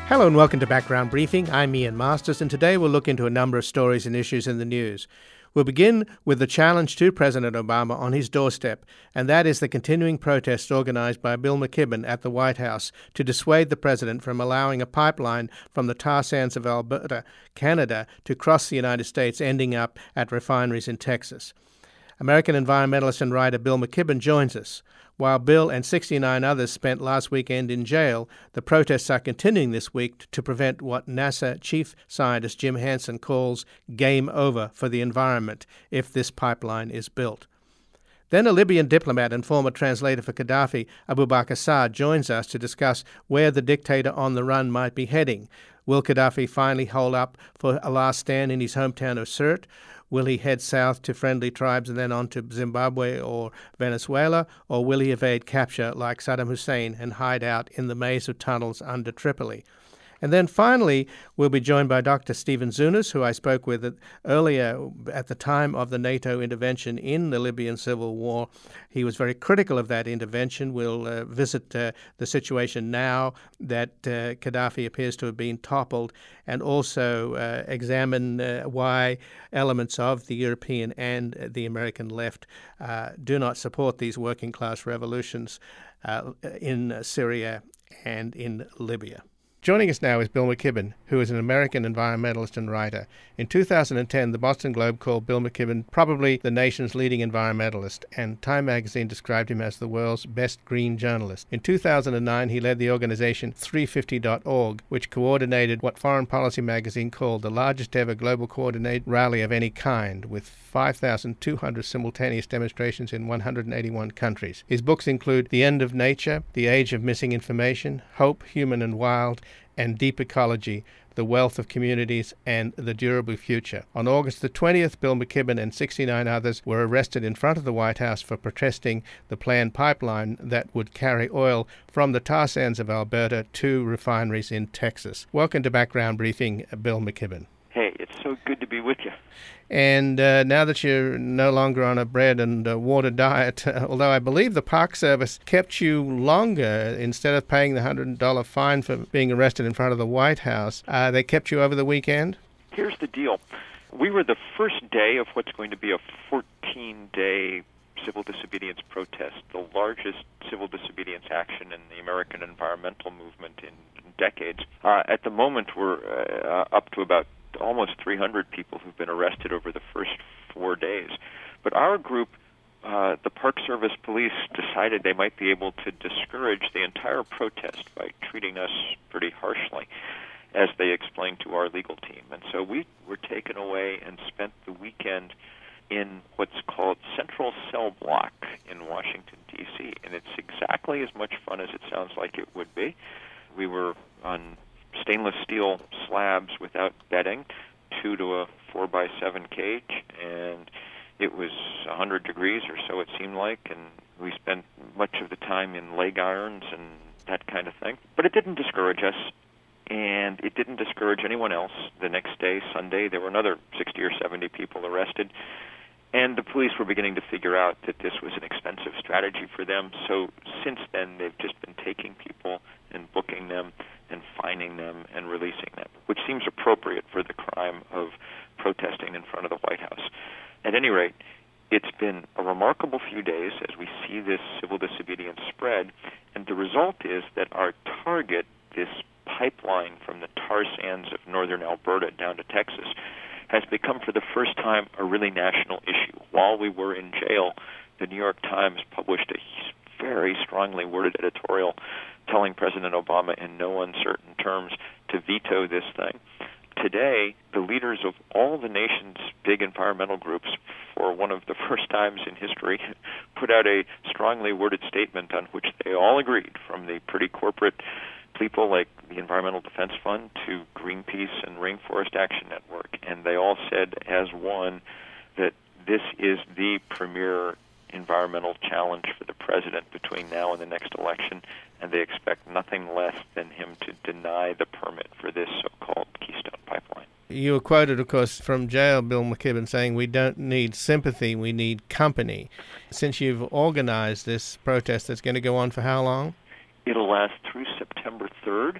Hello and welcome to Background Briefing. I'm Ian Masters, and today we'll look into a number of stories and issues in the news. We'll begin with the challenge to President Obama on his doorstep, and that is the continuing protests organized by Bill McKibben at the White House to dissuade the president from allowing a pipeline from the tar sands of Alberta, Canada, to cross the United States, ending up at refineries in Texas. American environmentalist and writer Bill McKibben joins us. While Bill and 69 others spent last weekend in jail, the protests are continuing this week to prevent what NASA chief scientist Jim Hansen calls game over for the environment if this pipeline is built. Then a Libyan diplomat and former translator for Gaddafi, Abu Bakr Saad, joins us to discuss where the dictator on the run might be heading. Will Gaddafi finally hold up for a last stand in his hometown of Sirte? Will he head south to friendly tribes and then on to Zimbabwe or Venezuela? Or will he evade capture like Saddam Hussein and hide out in the maze of tunnels under Tripoli? And then finally, we'll be joined by Dr. Stephen Zunas, who I spoke with earlier at the time of the NATO intervention in the Libyan civil war. He was very critical of that intervention. We'll visit the situation now that Gaddafi appears to have been toppled, and also examine why elements of the European and the American left do not support these working class revolutions in Syria and in Libya. Joining us now is Bill McKibben, who is an American environmentalist and writer. In 2010, the Boston Globe called Bill McKibben probably the nation's leading environmentalist, and Time magazine described him as the world's best green journalist. In 2009, he led the organization 350.org, which coordinated what Foreign Policy magazine called the largest ever global coordinated rally of any kind, with 5,200 simultaneous demonstrations in 181 countries. His books include The End of Nature, The Age of Missing Information, Hope, Human and Wild, and Deep Ecology, The Wealth of Communities, and The Durable Future. On August the 20th, Bill McKibben and 69 others were arrested in front of the White House for protesting the planned pipeline that would carry oil from the tar sands of Alberta to refineries in Texas. Welcome to Background Briefing, Bill McKibben. Hey, it's so good to be with you. And now that you're no longer on a bread and water diet, although I believe the Park Service kept you longer instead of paying the $100 fine for being arrested in front of the White House, they kept you over the weekend? Here's the deal. We were the first day of what's going to be a 14-day civil disobedience protest, the largest civil disobedience action in the American environmental movement in decades. At the moment, we're up to about almost 300 people who've been arrested over the first 4 days. But our group, the Park Service police, decided they might be able to discourage the entire protest by treating us pretty harshly, as they explained to our legal team. And so we were taken away and spent the weekend in what's called Central Cell Block in Washington, D.C. And it's exactly as much fun as it sounds like it would be. We were on stainless steel slabs without bedding, 2 to a 4x7 cage, and it was 100 degrees or so it seemed like, and we spent much of the time in leg irons and that kind of thing. But it didn't discourage us, and it didn't discourage anyone else. The next day, Sunday, there were another 60 or 70 people arrested, and the police were beginning to figure out that this was an expensive strategy for them. So since then, they've just been taking people and booking them and fining them and releasing them, which seems appropriate for the crime of protesting in front of the White House. At any rate, it's been a remarkable few days as we see this civil disobedience spread, and the result is that our target, this pipeline from the tar sands of northern Alberta down to Texas, has become for the first time a really national issue. While we were in jail, the New York Times published a very strongly worded editorial telling President Obama in no uncertain terms to veto this thing. Today, the leaders of all the nation's big environmental groups, for one of the first times in history, put out a strongly worded statement on which they all agreed, from the pretty corporate people like the Environmental Defense Fund to Greenpeace and Rainforest Action Network, and they all said as one that this is the premier environmental challenge for the president between now and the next election, and they expect nothing less than him to deny the permit for this so-called Keystone Pipeline. You were quoted, of course, from jail, Bill McKibben, saying we don't need sympathy, we need company. Since you've organized this protest that's going to go on for how long? It'll last through September 3rd,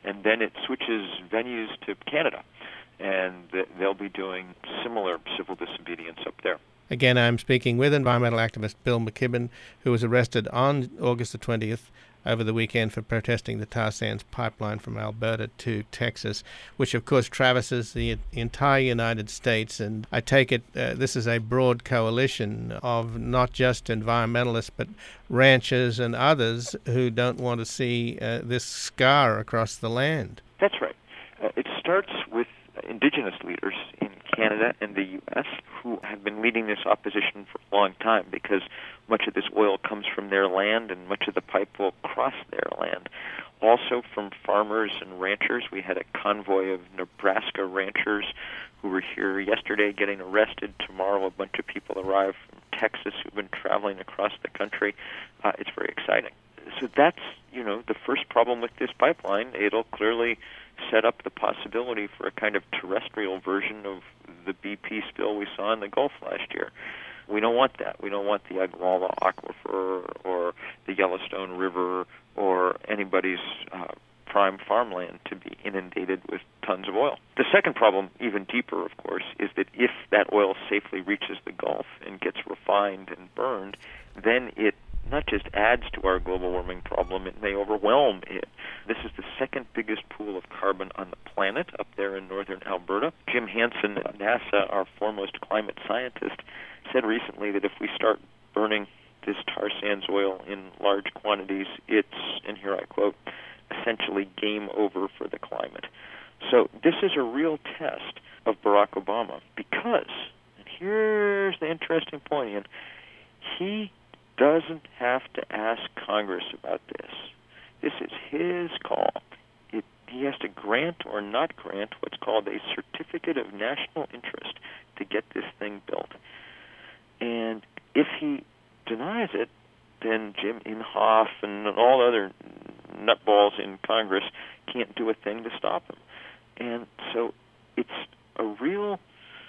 and then it switches venues to Canada, and they'll be doing similar civil disobedience up there. Again, I'm speaking with environmental activist Bill McKibben, who was arrested on August the 20th over the weekend for protesting the tar sands pipeline from Alberta to Texas, which of course traverses the entire United States. And I take it this is a broad coalition of not just environmentalists, but ranchers and others who don't want to see this scar across the land. That's right. It starts with indigenous leaders in Canada and the U.S. who have been leading this opposition for a long time because much of this oil comes from their land and much of the pipe will cross their land. Also from farmers and ranchers. We had a convoy of Nebraska ranchers who were here yesterday getting arrested. Tomorrow a bunch of people arrive from Texas who've been traveling across the country. It's very exciting. So that's, the first problem with this pipeline. It'll clearly set up the possibility for a kind of terrestrial version of the BP spill we saw in the Gulf last year. We don't want that. We don't want the Ogallala Aquifer or the Yellowstone River or anybody's prime farmland to be inundated with tons of oil. The second problem, even deeper, of course, is that if that oil safely reaches the Gulf and gets refined and burned, then it not just adds to our global warming problem, it may overwhelm it. This is the second biggest pool of carbon on the planet up there in northern Alberta. Jim Hansen at NASA, our foremost climate scientist, said recently that if we start burning this tar sands oil in large quantities, it's, and here I quote, essentially game over for the climate. So this is a real test of Barack Obama because, and here's the interesting point, Ian, he doesn't have to ask Congress about this. This is his call. He has to grant or not grant what's called a certificate of national interest to get this thing built. And if he denies it, then Jim Inhofe and all other nutballs in Congress can't do a thing to stop him. And so it's a real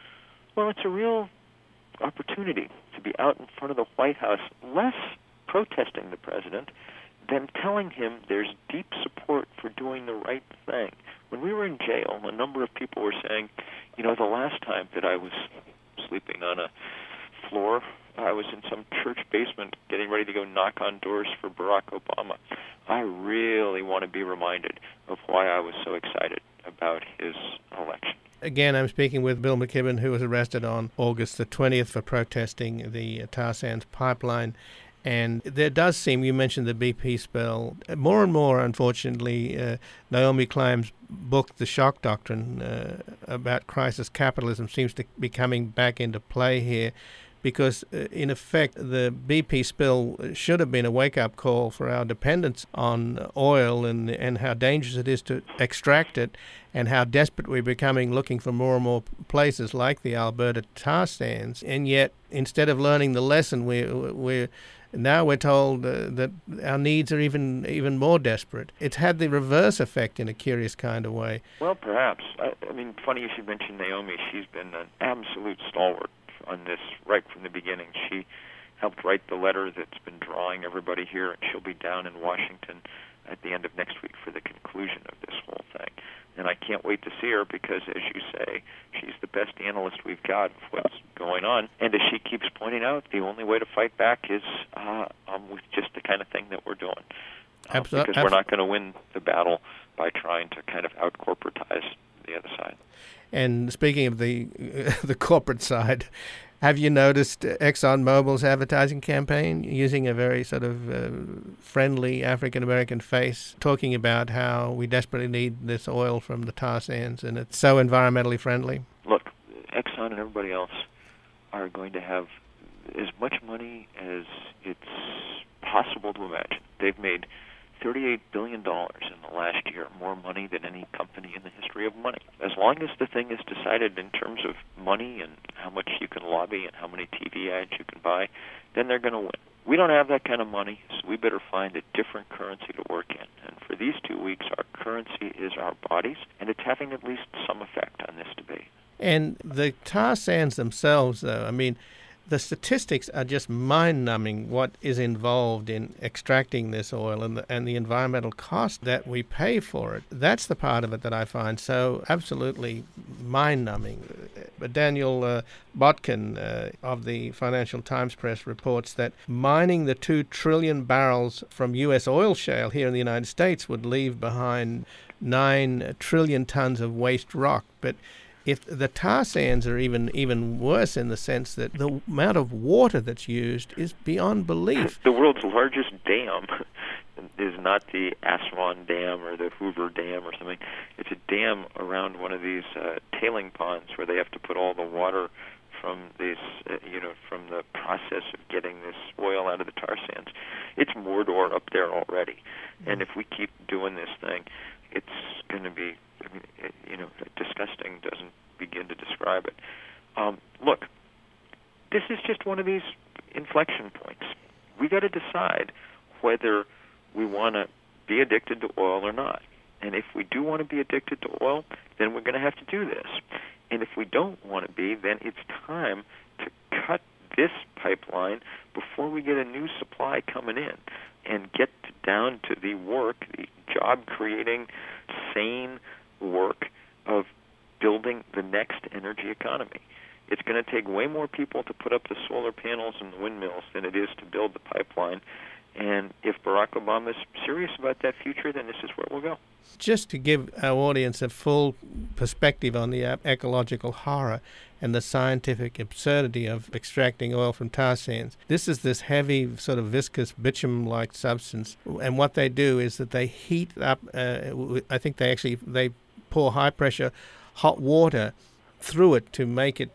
opportunity to be out in front of the White House, less protesting the president than telling him there's deep support for doing the right thing. When we were in jail, a number of people were saying, the last time that I was sleeping on a floor, I was in some church basement getting ready to go knock on doors for Barack Obama. I really want to be reminded of why I was so excited about his election. Again, I'm speaking with Bill McKibben, who was arrested on August the 20th for protesting the tar sands pipeline. And there does seem, you mentioned the BP spill, more and more, unfortunately, Naomi Klein's book, The Shock Doctrine, about crisis capitalism seems to be coming back into play here because, in effect, the BP spill should have been a wake-up call for our dependence on oil and how dangerous it is to extract it and how desperate we're becoming looking for more and more places like the Alberta tar sands. And yet, instead of learning the lesson, we're told that our needs are even more desperate. It's had the reverse effect in a curious kind of way. Well, perhaps. I mean, funny you should mention Naomi. She's been an absolute stalwart on this right from the beginning. She helped write the letter that's been drawing everybody here, and she'll be down in Washington at the end of next week for the conclusion of this whole thing. And I can't wait to see her because, as you say, she's the best analyst we've got of what's going on. And as she keeps pointing out, the only way to fight back is with just the kind of thing that we're doing. Because we're not going to win the battle by trying to kind of out-corporatize the other side. And speaking of the corporate side, have you noticed ExxonMobil's advertising campaign using a very sort of friendly African-American face, talking about how we desperately need this oil from the tar sands and it's so environmentally friendly? Look, Exxon and everybody else are going to have as much money as it's possible to imagine. They've made $38 billion in the last year, more money than any company in the history of money. As long as the thing is decided in terms of money and how much you can lobby and how many TV ads you can buy, then they're going to win. We don't have that kind of money, so we better find a different currency to work in. And for these 2 weeks, our currency is our bodies, and it's having at least some effect on this debate. And the tar sands themselves, though, I mean, The statistics are just mind-numbing what is involved in extracting this oil and the environmental cost that we pay for it. That's the part of it that I find so absolutely mind-numbing. Daniel Botkin of the Financial Times Press reports that mining the 2 trillion barrels from U.S. oil shale here in the United States would leave behind 9 trillion tons of waste rock. But if the tar sands are even worse in the sense that the amount of water that's used is beyond belief. The world's largest dam is not the Aswan Dam or the Hoover Dam or something. It's a dam around one of these tailing ponds where they have to put all the water from this, from the process of getting this oil out of the tar sands. It's Mordor up there already. And if we keep doing this thing, it's going to be, disgusting doesn't begin to describe it. Look, this is just one of these inflection points. We got to decide whether we want to be addicted to oil or not. And if we do want to be addicted to oil, then we're going to have to do this. And if we don't want to be, then it's time to cut this pipeline before we get a new supply coming in and get down to the work, the job-creating, sane work of building the next energy economy. It's going to take way more people to put up the solar panels and the windmills than it is to build the pipeline. And if Barack Obama is serious about that future, then this is where we'll go. Just to give our audience a full perspective on the ecological horror and the scientific absurdity of extracting oil from tar sands. This is this heavy, sort of viscous bitumen-like substance, and what they do is that they heat up. I think they pour high-pressure hot water through it to make it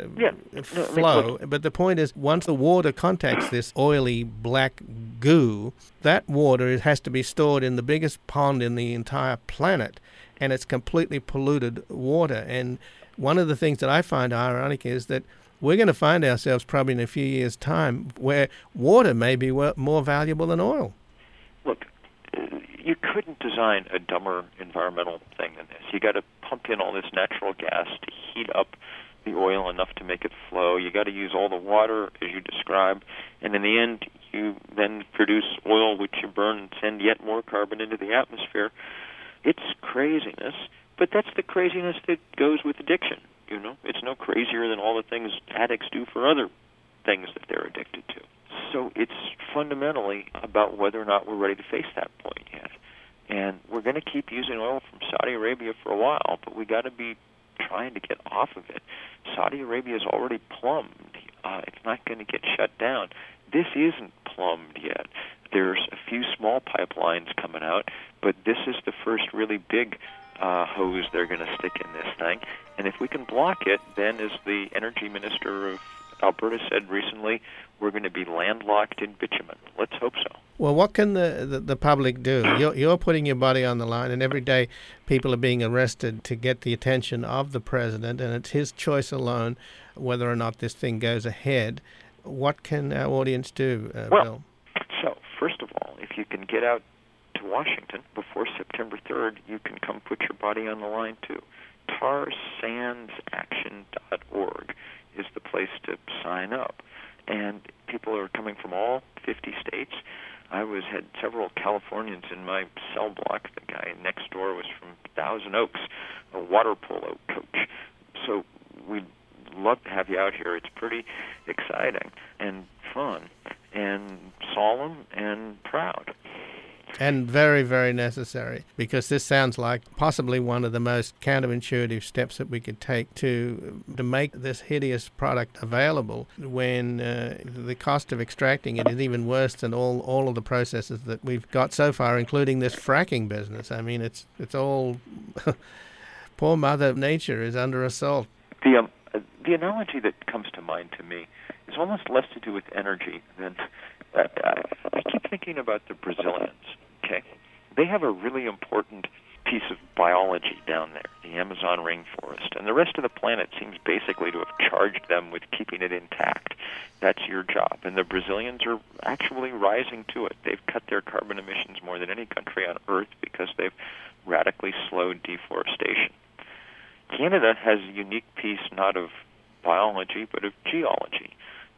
flow. But the point is, once the water contacts this oily black goo, that water has to be stored in the biggest pond in the entire planet, and it's completely polluted water. And one of the things that I find ironic is that we're going to find ourselves probably in a few years' time where water may be more valuable than oil. Look, you couldn't design a dumber environmental thing than this. You got to pump in all this natural gas to heat up the oil enough to make it flow. You got to use all the water, as you described, and in the end, you then produce oil which you burn and send yet more carbon into the atmosphere. It's craziness, but that's the craziness that goes with addiction. It's no crazier than all the things addicts do for other things that they're addicted to. So it's fundamentally about whether or not we're ready to face that point yet. And we're going to keep using oil from Saudi Arabia for a while, but we got to be trying to get off of it. Saudi Arabia is already plumbed. It's not going to get shut down. This isn't plumbed yet. There's a few small pipelines coming out, but this is the first really big hose they're going to stick in this thing. And if we can block it, then, as the energy minister of Alberta said recently, we're going to be landlocked in bitumen. Let's hope so. Well, what can the public do? You're putting your body on the line, and every day people are being arrested to get the attention of the president, and it's his choice alone whether or not this thing goes ahead. What can our audience do, Bill? So, first of all, if you can get out to Washington before September 3rd, you can come put your body on the line, too. tarsandsaction.org is the place to sign up. And people are coming from all 50 states. I had several Californians in my cell block. The guy next door was from Thousand Oaks, a water polo coach. So we'd love to have you out here. It's pretty exciting and fun and solemn and proud. And very, very necessary, because this sounds like possibly one of the most counterintuitive steps that we could take to make this hideous product available when the cost of extracting it is even worse than all of the processes that we've got so far, including this fracking business. I mean, it's all poor Mother Nature is under assault. The analogy that comes to mind to me is almost less to do with energy than I keep thinking about the Brazilians. Okay, they have a really important piece of biology down there, the Amazon rainforest, and the rest of the planet seems basically to have charged them with keeping it intact. That's your job, and the Brazilians are actually rising to it. They've cut their carbon emissions more than any country on Earth because they've radically slowed deforestation. Canada has a unique piece not of biology but of geology.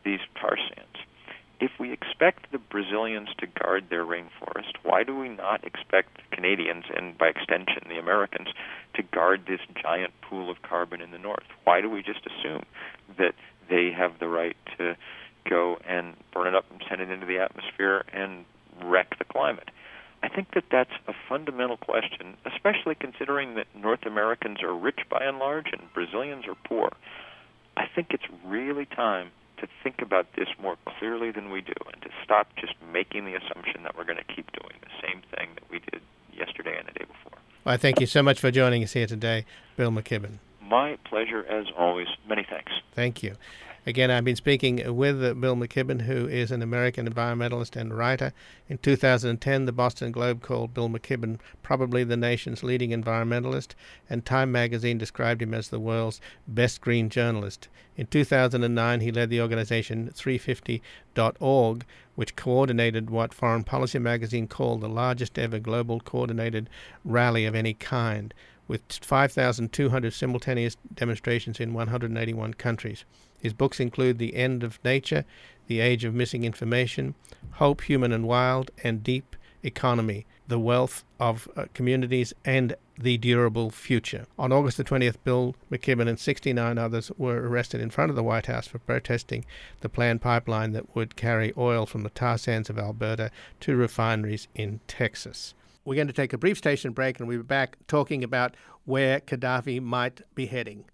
these tar sands. If we expect the Brazilians to guard their rainforest, why do we not expect the Canadians, and by extension the Americans, to guard this giant pool of carbon in the north? Why do we just assume that they have the right to go and burn it up and send it into the atmosphere and wreck the climate? I think that that's a fundamental question, especially considering that North Americans are rich by and large and Brazilians are poor. I think it's really time to think about this more clearly than we do and to stop just making the assumption that we're going to keep doing the same thing that we did yesterday and the day before. Well, thank you so much for joining us here today, Bill McKibben. My pleasure, as always. Many thanks. Thank you. Again, I've been speaking with Bill McKibben, who is an American environmentalist and writer. In 2010, the Boston Globe called Bill McKibben probably the nation's leading environmentalist, and Time magazine described him as the world's best green journalist. In 2009, he led the organization 350.org, which coordinated what Foreign Policy magazine called the largest ever global coordinated rally of any kind, with 5,200 simultaneous demonstrations in 181 countries. His books include The End of Nature, The Age of Missing Information, Hope, Human and Wild, and Deep Economy, The Wealth of Communities and the Durable Future. On August the 20th, Bill McKibben and 69 others were arrested in front of the White House for protesting the planned pipeline that would carry oil from the tar sands of Alberta to refineries in Texas. We're going to take a brief station break, and we'll be back talking about where Gaddafi might be heading.